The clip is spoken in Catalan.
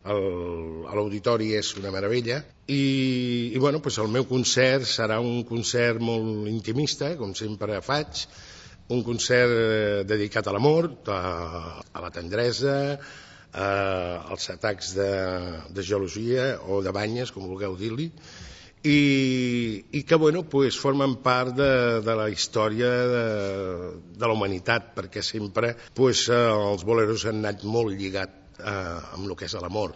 a l'auditori és una meravella i bueno, doncs el meu concert serà un concert molt intimista, com sempre faig, un concert dedicat a l'amor, a la tendresa, als atacs de gelosia o de banyes, com vulgueu dir-li, i que bueno, pues, formen part de la història de la humanitat, perquè sempre pues, els boleros han anat molt lligats amb el que és l'amor.